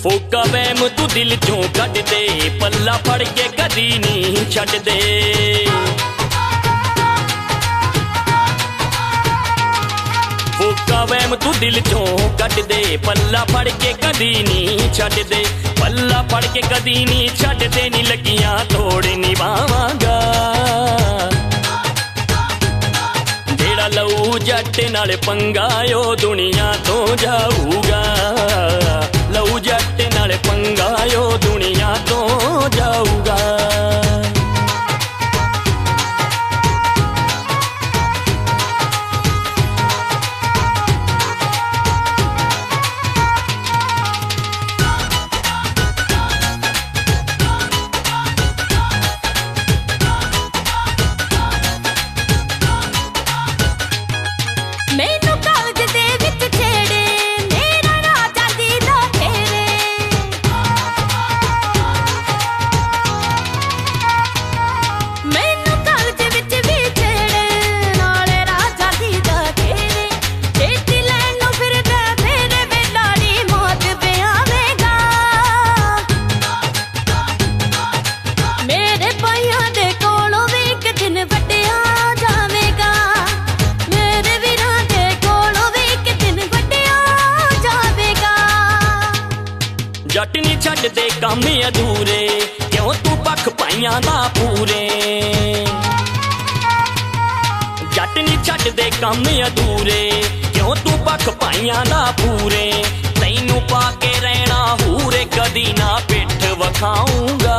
फोका वहम तू दिल चों कट दे, पल्ला फड़ के कदी नहीं छड्ड दे। फोका वहम तू दिल चों कट दे, पल्ला फड़ के कदी नहीं छड्ड दे। पल्ला फड़ के कदी नहीं छड्ड दे, नी लगियां तोड़ निभावांगा। जेड़ा लऊ जट नाल पंगा ओ दुनिया तो जाऊगा। लऊ जट नाल पंगा ओ दुनिया तो जाऊगा। जट नी छड्ड दे काम अधूरे, क्यों तू पख पाइयां ना पूरे। जट नी छड्ड दे काम अधूरे, क्यों तू पख पाइयां ना पूरे। तैनू पाके रहना हूरे, कदी ना पिठ वखाऊंगा।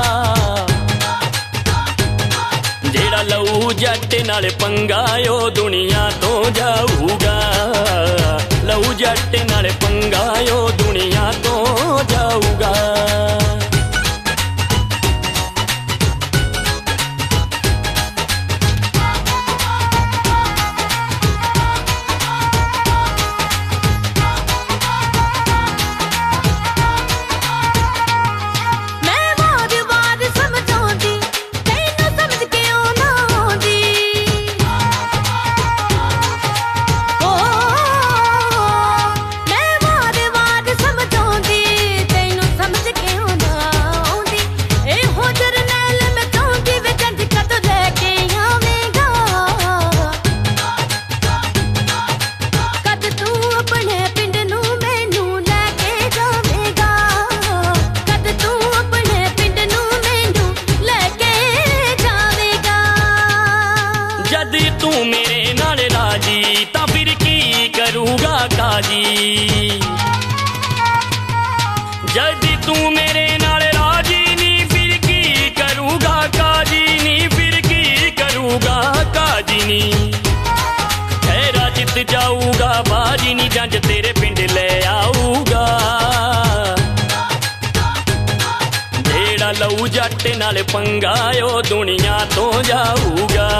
जेड़ा लऊ जट नाल पंगा ओ दुनिया तो जाऊगा। लऊ जट नाल पंगा ओ दुनिया तो जाऊगा। तू मेरे नाल राजी तां फिर की करूँगा काजी। जद तू मेरे नाल राजी नी फिर की करूँगा काजी नी, फिर की करूँगा काजी नी। खैरा जित जाऊगा बाजी नी, जंज तेरे पिंड ले आऊगा। जेड़ा लऊ जट नाल पंगा ओ दुनिया तो जाऊगा।